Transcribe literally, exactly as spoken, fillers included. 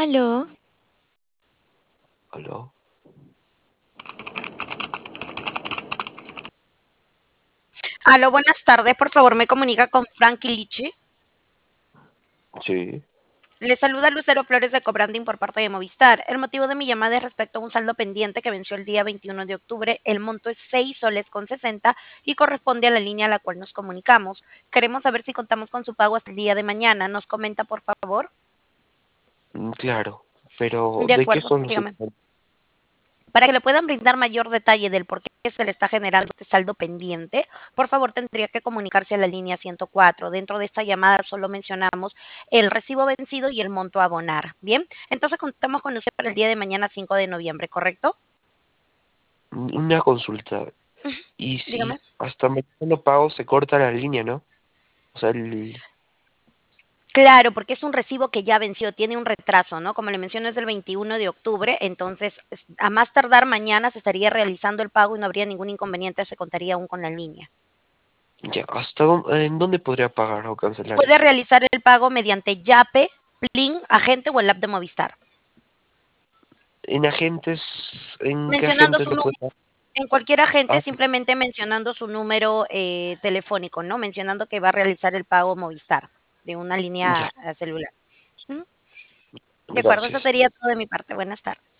Aló, ¿Aló? Aló, buenas tardes. Por favor, me comunica con Frankie Lichi. Sí, Le saluda Lucero Flores de Cobranding por parte de Movistar. El motivo de mi llamada es respecto a un saldo pendiente que venció el día veintiuno de octubre. El monto es seis soles con sesenta y corresponde a la línea a la cual nos comunicamos. Queremos saber si contamos con su pago hasta el día de mañana. ¿Nos comenta, por favor? mm, claro, pero De ¿de qué acuerdo, son los dígame. exámenes? Para que le puedan brindar mayor detalle del por qué se le está generando este saldo pendiente, por favor tendría que comunicarse a la línea ciento cuatro. Dentro de esta llamada solo mencionamos el recibo vencido y el monto a abonar. Bien, entonces contamos con usted para el día de mañana cinco de noviembre, ¿correcto? Mm, Una consulta. Y Dígame. si hasta mañana no pago, se corta la línea, ¿no? O sea, el... Claro, porque es un recibo que ya venció, tiene un retraso, ¿no? Como le menciono, es del veintiuno de octubre, entonces es- a más tardar mañana se estaría realizando el pago y no habría ningún inconveniente, se contaría aún con la línea. Ya, ¿hasta dónde, en dónde podría pagar o cancelar Puede eso? realizar el pago mediante Yape, Plin, Agente o el app de Movistar. ¿En agentes? ¿En qué Mencionando agentes su lo nu- puedo pagar? en cualquier agente, Ah, simplemente mencionando su número eh, telefónico, ¿no? Mencionando que va a realizar el pago Movistar de una ya, línea eh, celular. ¿Mm? De acuerdo, eso gracias. sería todo de mi parte. Buenas tardes.